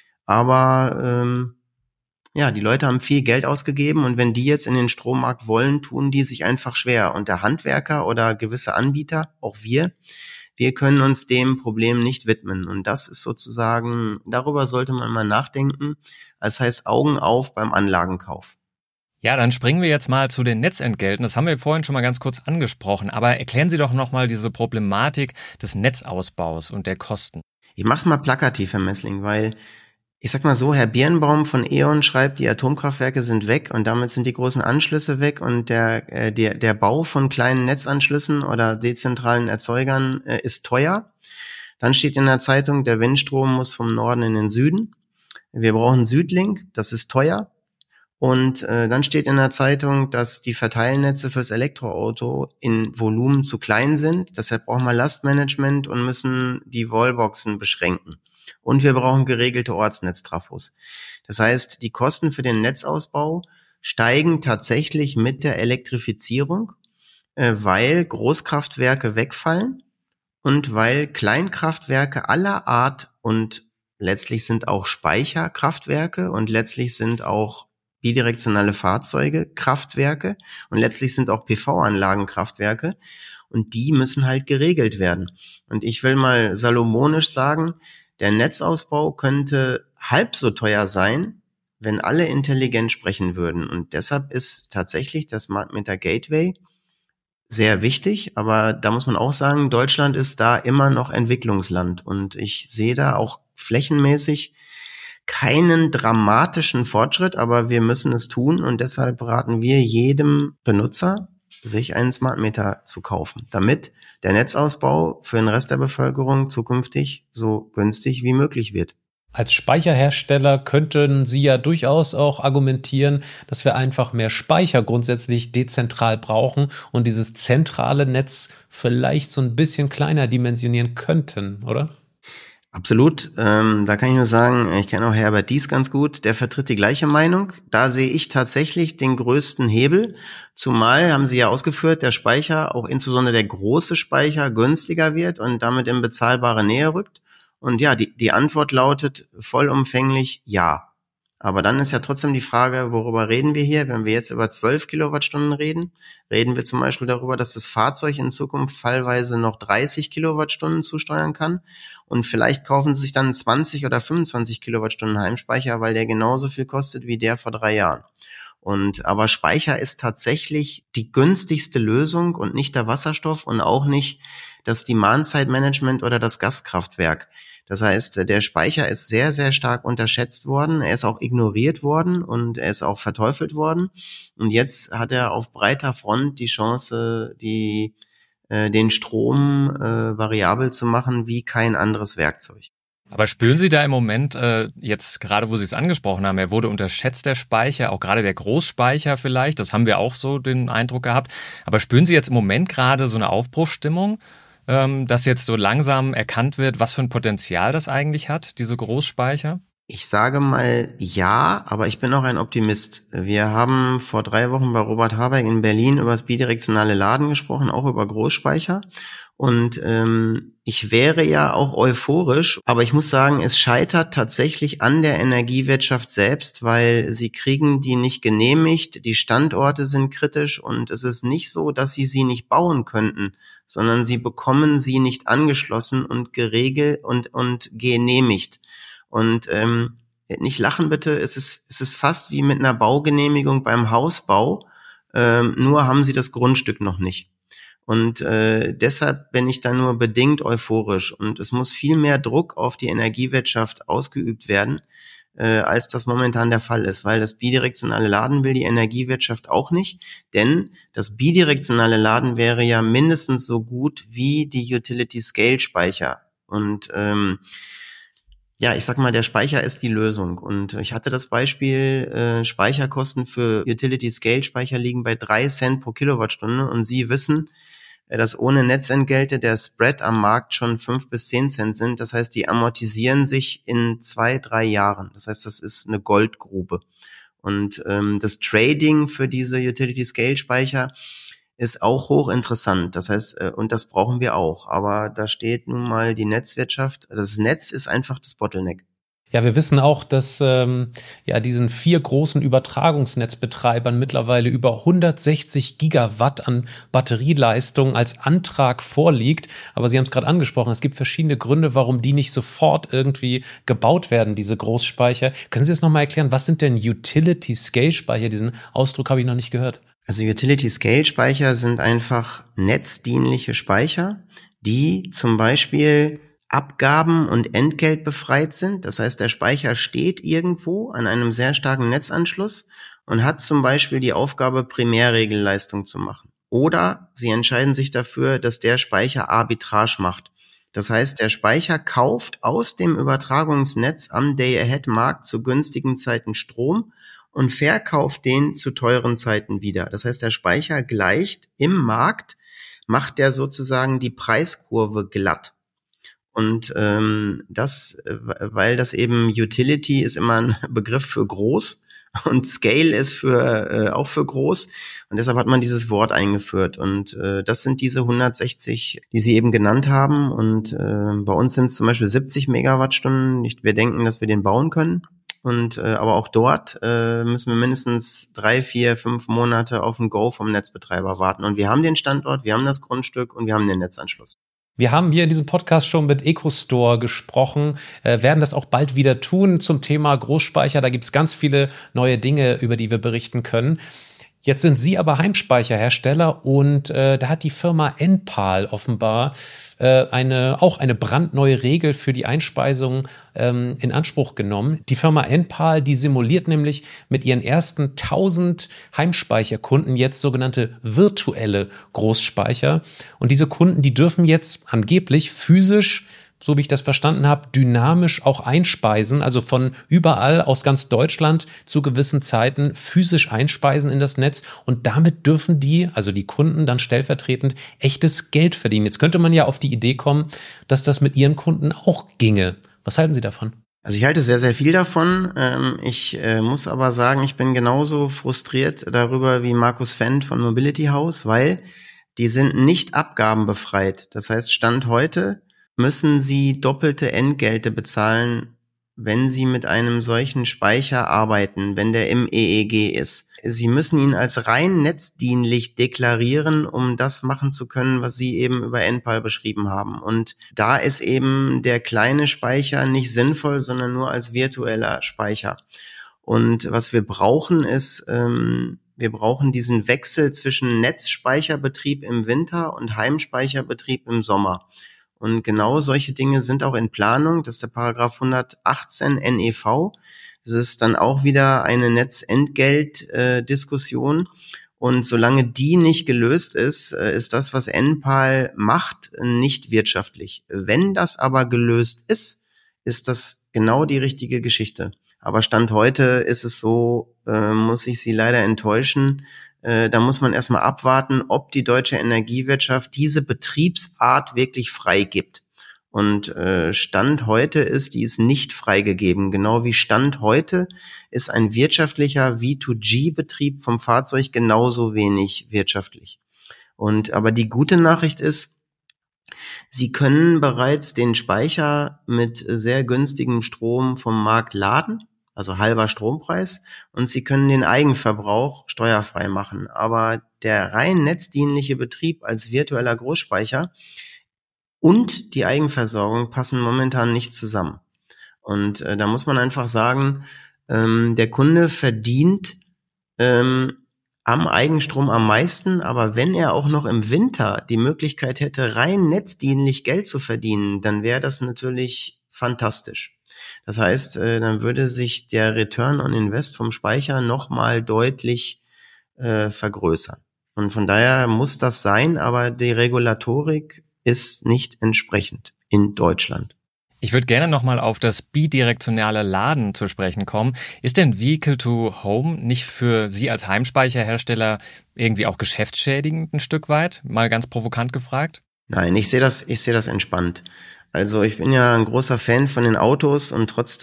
Aber ja, die Leute haben viel Geld ausgegeben und wenn die jetzt in den Strommarkt wollen, tun die sich einfach schwer. Und der Handwerker oder gewisse Anbieter, auch wir können uns dem Problem nicht widmen. Und das ist sozusagen, darüber sollte man mal nachdenken. Das heißt, Augen auf beim Anlagenkauf.
Ja, dann springen wir jetzt mal zu den Netzentgelten. Das haben wir vorhin schon mal ganz kurz angesprochen. Aber erklären Sie doch nochmal diese Problematik des Netzausbaus und der Kosten.
Ich mach's mal plakativ, Herr Messling, weil ich sag mal so, Herr Birnbaum von E.ON schreibt, die Atomkraftwerke sind weg und damit sind die großen Anschlüsse weg und der Bau von kleinen Netzanschlüssen oder dezentralen Erzeugern ist teuer. Dann steht in der Zeitung, der Windstrom muss vom Norden in den Süden. Wir brauchen Südlink, das ist teuer. Und dann steht in der Zeitung, dass die Verteilnetze fürs Elektroauto in Volumen zu klein sind. Deshalb brauchen wir Lastmanagement und müssen die Wallboxen beschränken. Und wir brauchen geregelte Ortsnetztrafos. Das heißt, die Kosten für den Netzausbau steigen tatsächlich mit der Elektrifizierung, weil Großkraftwerke wegfallen und weil Kleinkraftwerke aller Art und letztlich sind auch Speicherkraftwerke und letztlich sind auch bidirektionale Fahrzeuge Kraftwerke und letztlich sind auch PV-Anlagen Kraftwerke und die müssen halt geregelt werden. Und ich will mal salomonisch sagen, der Netzausbau könnte halb so teuer sein, wenn alle intelligent sprechen würden. Und deshalb ist tatsächlich das Smart Meter Gateway sehr wichtig. Aber da muss man auch sagen, Deutschland ist da immer noch Entwicklungsland. Und ich sehe da auch flächenmäßig keinen dramatischen Fortschritt, aber wir müssen es tun. Und deshalb raten wir jedem Benutzer, sich einen Smart Meter zu kaufen, damit der Netzausbau für den Rest der Bevölkerung zukünftig so günstig wie möglich wird.
Als Speicherhersteller könnten Sie ja durchaus auch argumentieren, dass wir einfach mehr Speicher grundsätzlich dezentral brauchen und dieses zentrale Netz vielleicht so ein bisschen kleiner dimensionieren könnten, oder?
Absolut. Da kann ich nur sagen, ich kenne auch Herbert Dies ganz gut, der vertritt die gleiche Meinung. Da sehe ich tatsächlich den größten Hebel. Zumal, haben Sie ja ausgeführt, der Speicher, auch insbesondere der große Speicher, günstiger wird und damit in bezahlbare Nähe rückt. Und ja, die Antwort lautet vollumfänglich ja. Aber dann ist ja trotzdem die Frage, worüber reden wir hier? Wenn wir jetzt über 12 Kilowattstunden reden, reden wir zum Beispiel darüber, dass das Fahrzeug in Zukunft fallweise noch 30 Kilowattstunden zusteuern kann. Und vielleicht kaufen Sie sich dann 20 oder 25 Kilowattstunden Heimspeicher, weil der genauso viel kostet wie der vor 3 Jahren. Aber Speicher ist tatsächlich die günstigste Lösung und nicht der Wasserstoff und auch nicht das Demand-Side-Management oder das Gaskraftwerk. Das heißt, der Speicher ist sehr, sehr stark unterschätzt worden. Er ist auch ignoriert worden und er ist auch verteufelt worden. Und jetzt hat er auf breiter Front die Chance, den Strom variabel zu machen wie kein anderes Werkzeug.
Aber spüren Sie da im Moment, jetzt gerade wo Sie es angesprochen haben, er wurde unterschätzt, der Speicher, auch gerade der Großspeicher vielleicht, das haben wir auch so den Eindruck gehabt. Aber spüren Sie jetzt im Moment gerade so eine Aufbruchsstimmung, dass jetzt so langsam erkannt wird, was für ein Potenzial das eigentlich hat, diese Großspeicher?
Ich sage mal ja, aber ich bin auch ein Optimist. Wir haben vor 3 Wochen bei Robert Habeck in Berlin über das bidirektionale Laden gesprochen, auch über Großspeicher. Und ich wäre ja auch euphorisch, aber ich muss sagen, es scheitert tatsächlich an der Energiewirtschaft selbst, weil sie kriegen die nicht genehmigt, die Standorte sind kritisch und es ist nicht so, dass sie nicht bauen könnten, sondern sie bekommen sie nicht angeschlossen und geregelt und genehmigt. Und nicht lachen bitte, es ist fast wie mit einer Baugenehmigung beim Hausbau, nur haben sie das Grundstück noch nicht. Und deshalb bin ich da nur bedingt euphorisch. Und es muss viel mehr Druck auf die Energiewirtschaft ausgeübt werden, als das momentan der Fall ist. Weil das bidirektionale Laden will die Energiewirtschaft auch nicht. Denn das bidirektionale Laden wäre ja mindestens so gut wie die Utility-Scale-Speicher. Und ja, ich sag mal, der Speicher ist die Lösung. Und ich hatte das Beispiel, Speicherkosten für Utility-Scale-Speicher liegen bei 3 Cent pro Kilowattstunde. Und Sie wissen, dass ohne Netzentgelte der Spread am Markt schon 5 bis 10 Cent sind. Das heißt, die amortisieren sich in 2-3 Jahren. Das heißt, das ist eine Goldgrube. Und das Trading für diese Utility-Scale-Speicher ist auch hochinteressant. Das heißt, und das brauchen wir auch. Aber da steht nun mal die Netzwirtschaft. Das Netz ist einfach das Bottleneck.
Ja, wir wissen auch, dass diesen 4 großen Übertragungsnetzbetreibern mittlerweile über 160 Gigawatt an Batterieleistung als Antrag vorliegt. Aber Sie haben es gerade angesprochen, es gibt verschiedene Gründe, warum die nicht sofort irgendwie gebaut werden, diese Großspeicher. Können Sie das nochmal erklären? Was sind denn Utility-Scale-Speicher? Diesen Ausdruck habe ich noch nicht gehört.
Also Utility-Scale-Speicher sind einfach netzdienliche Speicher, die zum Beispiel Abgaben- und Entgelt befreit sind. Das heißt, der Speicher steht irgendwo an einem sehr starken Netzanschluss und hat zum Beispiel die Aufgabe, Primärregelleistung zu machen. Oder Sie entscheiden sich dafür, dass der Speicher Arbitrage macht. Das heißt, der Speicher kauft aus dem Übertragungsnetz am Day-Ahead-Markt zu günstigen Zeiten Strom und verkauft den zu teuren Zeiten wieder. Das heißt, der Speicher gleicht im Markt, macht der sozusagen die Preiskurve glatt. Und weil das eben Utility ist immer ein Begriff für groß und Scale ist auch für groß und deshalb hat man dieses Wort eingeführt und das sind diese 160, die Sie eben genannt haben und bei uns sind es zum Beispiel 70 Megawattstunden. Wir denken, dass wir den bauen können. Und aber auch dort müssen wir mindestens 3, 4, 5 Monate auf ein Go vom Netzbetreiber warten. Und wir haben den Standort, wir haben das Grundstück und wir haben den Netzanschluss.
Wir haben hier in diesem Podcast schon mit EcoStore gesprochen, werden das auch bald wieder tun zum Thema Großspeicher. Da gibt es ganz viele neue Dinge, über die wir berichten können. Jetzt sind Sie aber Heimspeicherhersteller und da hat die Firma Enpal offenbar eine brandneue Regel für die Einspeisung in Anspruch genommen. Die Firma Enpal, die simuliert nämlich mit ihren ersten 1000 Heimspeicherkunden jetzt sogenannte virtuelle Großspeicher. Und diese Kunden, die dürfen jetzt angeblich physisch so wie ich das verstanden habe, dynamisch auch einspeisen, also von überall aus ganz Deutschland zu gewissen Zeiten physisch einspeisen in das Netz und damit dürfen die, also die Kunden, dann stellvertretend echtes Geld verdienen. Jetzt könnte man ja auf die Idee kommen, dass das mit Ihren Kunden auch ginge. Was halten Sie davon?
Also ich halte sehr, sehr viel davon. Ich muss aber sagen, ich bin genauso frustriert darüber wie Markus Fendt von Mobility House, weil die sind nicht abgabenbefreit. Das heißt, Stand heute müssen sie doppelte Entgelte bezahlen, wenn sie mit einem solchen Speicher arbeiten, wenn der im EEG ist. Sie müssen ihn als rein netzdienlich deklarieren, um das machen zu können, was Sie eben über Enpal beschrieben haben. Und da ist eben der kleine Speicher nicht sinnvoll, sondern nur als virtueller Speicher. Und was wir brauchen ist, wir brauchen diesen Wechsel zwischen Netzspeicherbetrieb im Winter und Heimspeicherbetrieb im Sommer. Und genau solche Dinge sind auch in Planung. Das ist der Paragraph 118 NEV. Das ist dann auch wieder eine Netzentgelt-Diskussion. Und solange die nicht gelöst ist, ist das, was Enpal macht, nicht wirtschaftlich. Wenn das aber gelöst ist, ist das genau die richtige Geschichte. Aber Stand heute ist es so, muss ich Sie leider enttäuschen, da muss man erstmal abwarten, ob die deutsche Energiewirtschaft diese Betriebsart wirklich freigibt. Und Stand heute ist, die ist nicht freigegeben. Genau wie Stand heute ist ein wirtschaftlicher V2G-Betrieb vom Fahrzeug genauso wenig wirtschaftlich. Aber die gute Nachricht ist, Sie können bereits den Speicher mit sehr günstigem Strom vom Markt laden, also halber Strompreis, und Sie können den Eigenverbrauch steuerfrei machen. Aber der rein netzdienliche Betrieb als virtueller Großspeicher und die Eigenversorgung passen momentan nicht zusammen. Und da muss man einfach sagen, der Kunde verdient am Eigenstrom am meisten, aber wenn er auch noch im Winter die Möglichkeit hätte, rein netzdienlich Geld zu verdienen, dann wäre das natürlich fantastisch. Das heißt, dann würde sich der Return on Invest vom Speicher nochmal deutlich vergrößern. Und von daher muss das sein, aber die Regulatorik ist nicht entsprechend in Deutschland.
Ich würde gerne nochmal auf das bidirektionale Laden zu sprechen kommen. Ist denn Vehicle to Home nicht für Sie als Heimspeicherhersteller irgendwie auch geschäftsschädigend ein Stück weit? Mal ganz provokant gefragt.
Nein, ich sehe das entspannt. Also ich bin ja ein großer Fan von den Autos und trotz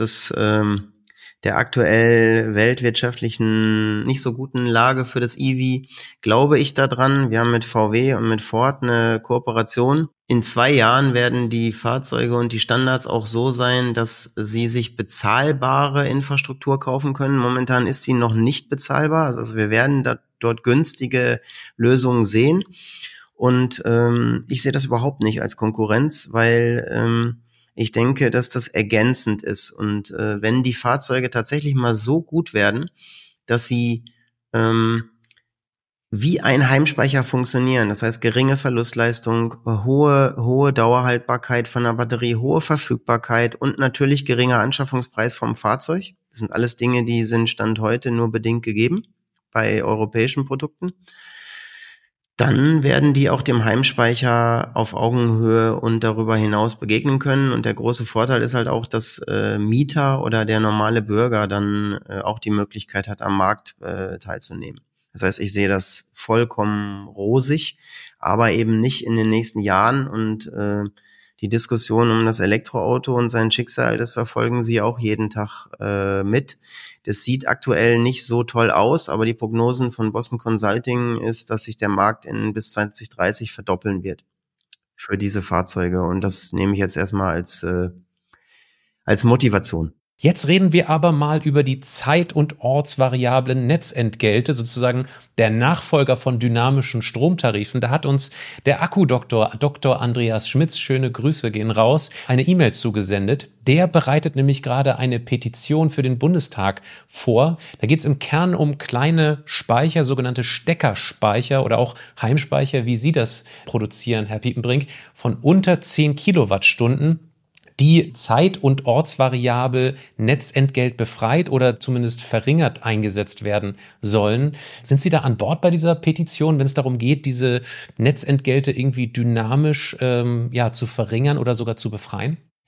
der aktuell weltwirtschaftlichen nicht so guten Lage für das EV glaube ich daran. Wir haben mit VW und mit Ford eine Kooperation. In 2 Jahren werden die Fahrzeuge und die Standards auch so sein, dass sie sich bezahlbare Infrastruktur kaufen können. Momentan ist sie noch nicht bezahlbar. Also wir werden dort günstige Lösungen sehen. Und ich sehe das überhaupt nicht als Konkurrenz, weil ich denke, dass das ergänzend ist. Und wenn die Fahrzeuge tatsächlich mal so gut werden, dass sie wie ein Heimspeicher funktionieren, das heißt geringe Verlustleistung, hohe Dauerhaltbarkeit von der Batterie, hohe Verfügbarkeit und natürlich geringer Anschaffungspreis vom Fahrzeug. Das sind alles Dinge, die sind Stand heute nur bedingt gegeben bei europäischen Produkten. Dann werden die auch dem Heimspeicher auf Augenhöhe und darüber hinaus begegnen können. Und der große Vorteil ist halt auch, dass Mieter oder der normale Bürger dann auch die Möglichkeit hat, am Markt teilzunehmen. Das heißt, ich sehe das vollkommen rosig, aber eben nicht in den nächsten Jahren. Und die Diskussion um das Elektroauto und sein Schicksal, das verfolgen Sie auch jeden Tag mit. Das sieht aktuell nicht so toll aus, aber die Prognosen von Boston Consulting ist, dass sich der Markt bis 2030 verdoppeln wird für diese Fahrzeuge. Und das nehme ich jetzt erstmal als Motivation.
Jetzt reden wir aber mal über die zeit- und ortsvariablen Netzentgelte, sozusagen der Nachfolger von dynamischen Stromtarifen. Da hat uns der Akkudoktor, Dr. Andreas Schmitz, schöne Grüße gehen raus, eine E-Mail zugesendet. Der bereitet nämlich gerade eine Petition für den Bundestag vor. Da geht es im Kern um kleine Speicher, sogenannte Steckerspeicher oder auch Heimspeicher, wie Sie das produzieren, Herr Piepenbrink, von unter 10 Kilowattstunden, die zeit- und ortsvariabel Netzentgelt befreit oder zumindest verringert eingesetzt werden sollen. Sind Sie da an Bord bei dieser Petition, wenn es darum geht, diese Netzentgelte irgendwie dynamisch zu verringern oder sogar zu befreien?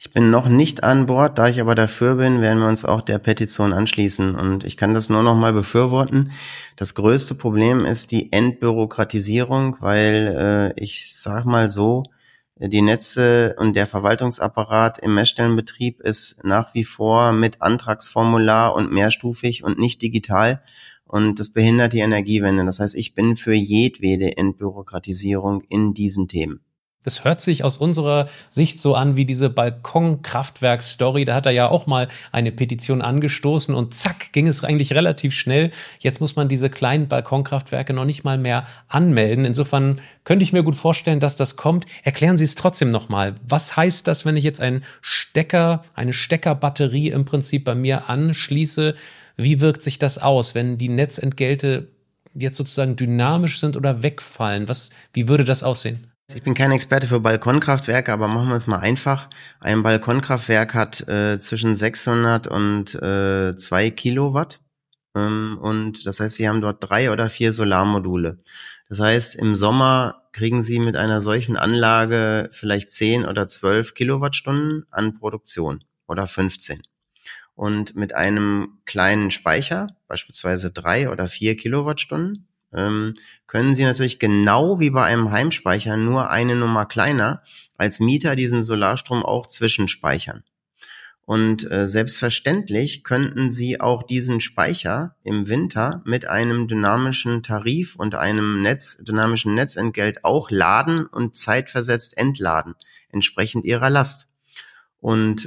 Ich bin noch nicht an Bord, da ich aber dafür bin, werden wir uns auch der Petition anschließen. Und ich kann das nur noch mal befürworten. Das größte Problem ist die Entbürokratisierung, weil ich sag mal so, die Netze und der Verwaltungsapparat im Messstellenbetrieb ist nach wie vor mit Antragsformular und mehrstufig und nicht digital. Und das behindert die Energiewende. Das heißt, ich bin für jedwede Entbürokratisierung in diesen Themen.
Das hört sich aus unserer Sicht so an wie diese Balkonkraftwerk-Story. Da hat er ja auch mal eine Petition angestoßen und zack, ging es eigentlich relativ schnell. Jetzt muss man diese kleinen Balkonkraftwerke noch nicht mal mehr anmelden. Insofern könnte ich mir gut vorstellen, dass das kommt. Erklären Sie es trotzdem nochmal. Was heißt das, wenn ich jetzt eine Steckerbatterie im Prinzip bei mir anschließe? Wie wirkt sich das aus, wenn die Netzentgelte jetzt sozusagen dynamisch sind oder wegfallen? Wie würde das aussehen?
Ich bin kein Experte für Balkonkraftwerke, aber machen wir es mal einfach. Ein Balkonkraftwerk hat zwischen 600 und 2 Kilowatt. Und das heißt, Sie haben dort 3 oder 4 Solarmodule. Das heißt, im Sommer kriegen Sie mit einer solchen Anlage vielleicht 10 oder 12 Kilowattstunden an Produktion oder 15. Und mit einem kleinen Speicher, beispielsweise 3 oder 4 Kilowattstunden, können Sie natürlich genau wie bei einem Heimspeicher nur eine Nummer kleiner als Mieter diesen Solarstrom auch zwischenspeichern. Und selbstverständlich könnten Sie auch diesen Speicher im Winter mit einem dynamischen Tarif und einem dynamischen Netzentgelt auch laden und zeitversetzt entladen, entsprechend Ihrer Last. Und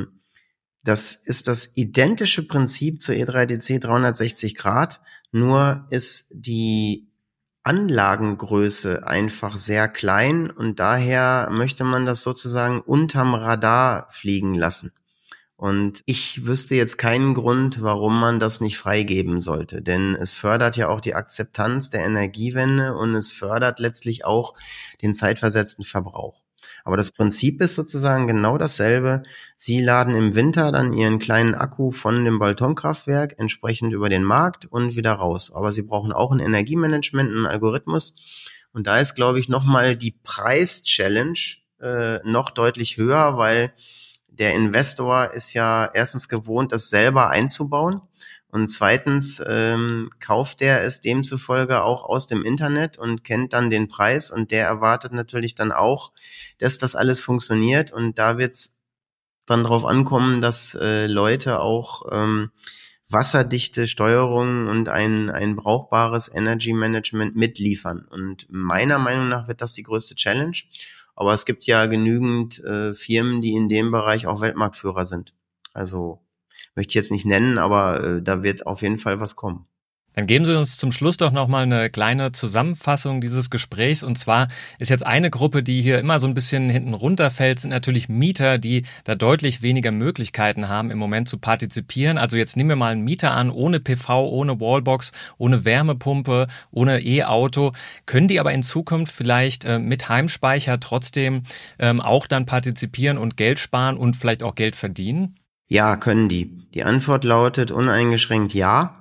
das ist das identische Prinzip zur E3DC 360 Grad, nur ist die Anlagengröße einfach sehr klein und daher möchte man das sozusagen unterm Radar fliegen lassen. Und ich wüsste jetzt keinen Grund, warum man das nicht freigeben sollte, denn es fördert ja auch die Akzeptanz der Energiewende und es fördert letztlich auch den zeitversetzten Verbrauch. Aber das Prinzip ist sozusagen genau dasselbe. Sie laden im Winter dann Ihren kleinen Akku von dem Balkonkraftwerk entsprechend über den Markt und wieder raus. Aber Sie brauchen auch ein Energiemanagement, einen Algorithmus. Und da ist, glaube ich, nochmal die Preis-Challenge noch deutlich höher, weil der Investor ist ja erstens gewohnt, das selber einzubauen. Und zweitens kauft er es demzufolge auch aus dem Internet und kennt dann den Preis und der erwartet natürlich dann auch, dass das alles funktioniert und da wird es dann drauf ankommen, dass Leute auch wasserdichte Steuerung und ein brauchbares Energy Management mitliefern. Und meiner Meinung nach wird das die größte Challenge. Aber es gibt ja genügend Firmen, die in dem Bereich auch Weltmarktführer sind. Also möchte ich jetzt nicht nennen, aber da wird auf jeden Fall was kommen.
Dann geben Sie uns zum Schluss doch nochmal eine kleine Zusammenfassung dieses Gesprächs. Und zwar ist jetzt eine Gruppe, die hier immer so ein bisschen hinten runterfällt, sind natürlich Mieter, die da deutlich weniger Möglichkeiten haben, im Moment zu partizipieren. Also jetzt nehmen wir mal einen Mieter an, ohne PV, ohne Wallbox, ohne Wärmepumpe, ohne E-Auto. Können die aber in Zukunft vielleicht mit Heimspeicher trotzdem auch dann partizipieren und Geld sparen und vielleicht auch Geld verdienen?
Ja, können die. Die Antwort lautet uneingeschränkt ja.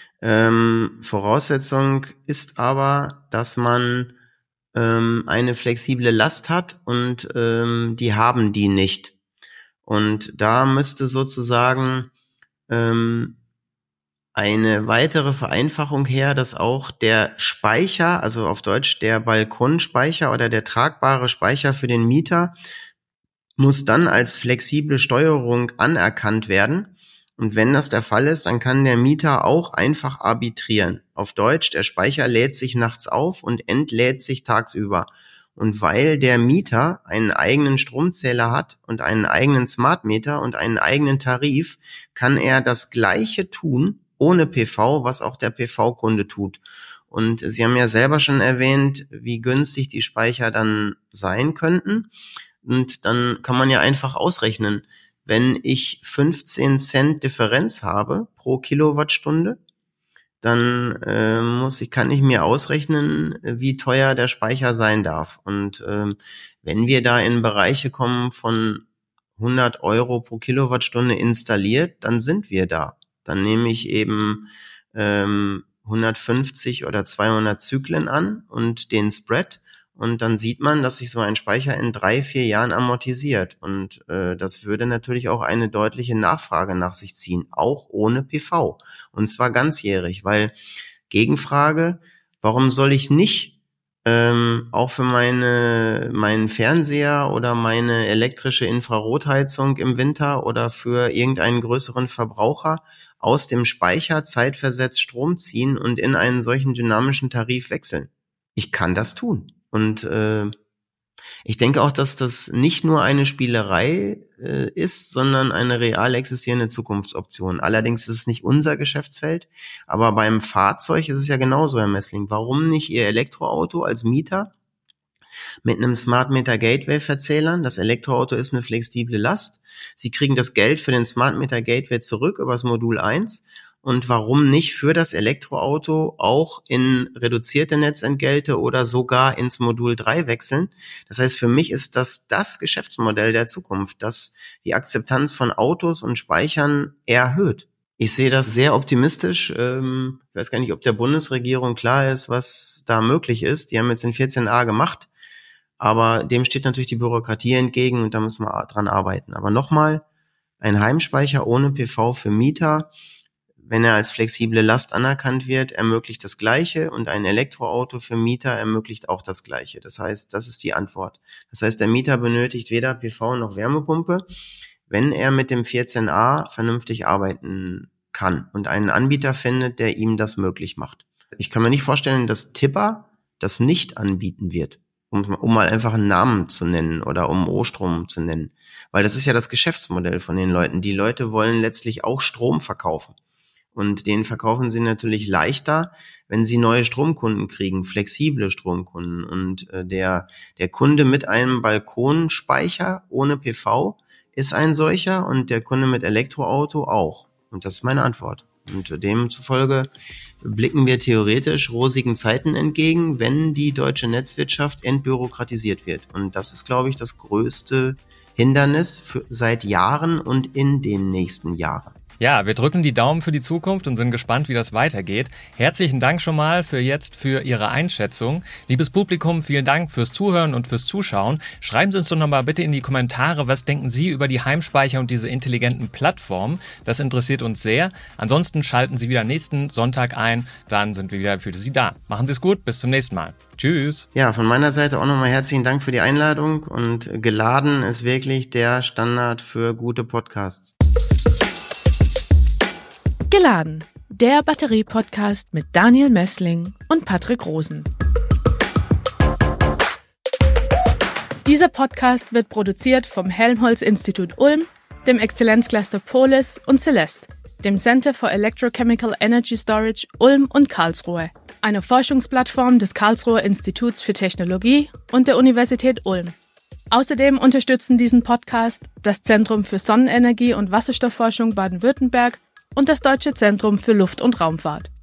Voraussetzung ist aber, dass man eine flexible Last hat und die haben die nicht. Und da müsste sozusagen eine weitere Vereinfachung her, dass auch der Speicher, also auf Deutsch der Balkonspeicher oder der tragbare Speicher für den Mieter, muss dann als flexible Steuerung anerkannt werden. Und wenn das der Fall ist, dann kann der Mieter auch einfach arbitrieren. Auf Deutsch, der Speicher lädt sich nachts auf und entlädt sich tagsüber. Und weil der Mieter einen eigenen Stromzähler hat und einen eigenen Smartmeter und einen eigenen Tarif, kann er das Gleiche tun, ohne PV, was auch der PV-Kunde tut. Und Sie haben ja selber schon erwähnt, wie günstig die Speicher dann sein könnten. Und dann kann man ja einfach ausrechnen, wenn ich 15 Cent Differenz habe pro Kilowattstunde, dann kann ich mir ausrechnen, wie teuer der Speicher sein darf. Und wenn wir da in Bereiche kommen von 100 Euro pro Kilowattstunde installiert, dann sind wir da. Dann nehme ich eben 150 oder 200 Zyklen an und den Spread und dann sieht man, dass sich so ein Speicher in 3-4 Jahren amortisiert. Und das würde natürlich auch eine deutliche Nachfrage nach sich ziehen, auch ohne PV. Und zwar ganzjährig, weil Gegenfrage, warum soll ich nicht auch für meinen Fernseher oder meine elektrische Infrarotheizung im Winter oder für irgendeinen größeren Verbraucher aus dem Speicher zeitversetzt Strom ziehen und in einen solchen dynamischen Tarif wechseln? Ich kann das tun. Und ich denke auch, dass das nicht nur eine Spielerei ist, sondern eine real existierende Zukunftsoption. Allerdings ist es nicht unser Geschäftsfeld, aber beim Fahrzeug ist es ja genauso, Herr Messling. Warum nicht Ihr Elektroauto als Mieter mit einem Smart Meter Gateway verzählern? Das Elektroauto ist eine flexible Last. Sie kriegen das Geld für den Smart Meter Gateway zurück über das Modul 1. Und warum nicht für das Elektroauto auch in reduzierte Netzentgelte oder sogar ins Modul 3 wechseln? Das heißt, für mich ist das Geschäftsmodell der Zukunft, das die Akzeptanz von Autos und Speichern erhöht. Ich sehe das sehr optimistisch. Ich weiß gar nicht, ob der Bundesregierung klar ist, was da möglich ist. Die haben jetzt den 14a gemacht, aber dem steht natürlich die Bürokratie entgegen und da müssen wir dran arbeiten. Aber nochmal, ein Heimspeicher ohne PV für Mieter, wenn er als flexible Last anerkannt wird, ermöglicht das Gleiche und ein Elektroauto für Mieter ermöglicht auch das Gleiche. Das heißt, das ist die Antwort. Das heißt, der Mieter benötigt weder PV noch Wärmepumpe, wenn er mit dem 14a vernünftig arbeiten kann und einen Anbieter findet, der ihm das möglich macht. Ich kann mir nicht vorstellen, dass Tipper das nicht anbieten wird, um mal einfach einen Namen zu nennen oder um O-Strom zu nennen. Weil das ist ja das Geschäftsmodell von den Leuten. Die Leute wollen letztlich auch Strom verkaufen. Und den verkaufen sie natürlich leichter, wenn sie neue Stromkunden kriegen, flexible Stromkunden. Und der Kunde mit einem Balkonspeicher ohne PV ist ein solcher und der Kunde mit Elektroauto auch. Und das ist meine Antwort. Und demzufolge blicken wir theoretisch rosigen Zeiten entgegen, wenn die deutsche Netzwirtschaft entbürokratisiert wird. Und das ist, glaube ich, das größte Hindernis seit Jahren und in den nächsten Jahren.
Ja, wir drücken die Daumen für die Zukunft und sind gespannt, wie das weitergeht. Herzlichen Dank schon mal für Ihre Einschätzung. Liebes Publikum, vielen Dank fürs Zuhören und fürs Zuschauen. Schreiben Sie uns doch nochmal bitte in die Kommentare, was denken Sie über die Heimspeicher und diese intelligenten Plattformen? Das interessiert uns sehr. Ansonsten schalten Sie wieder nächsten Sonntag ein, dann sind wir wieder für Sie da. Machen Sie es gut, bis zum nächsten Mal. Tschüss.
Ja, von meiner Seite auch nochmal herzlichen Dank für die Einladung und geladen ist wirklich der Standard für gute Podcasts.
Geladen, der Batterie-Podcast mit Daniel Messling und Patrick Rosen. Dieser Podcast wird produziert vom Helmholtz-Institut Ulm, dem Exzellenzcluster Polis und Celeste, dem Center for Electrochemical Energy Storage Ulm und Karlsruhe, einer Forschungsplattform des Karlsruher Instituts für Technologie und der Universität Ulm. Außerdem unterstützen diesen Podcast das Zentrum für Sonnenenergie und Wasserstoffforschung Baden-Württemberg und das Deutsche Zentrum für Luft- und Raumfahrt.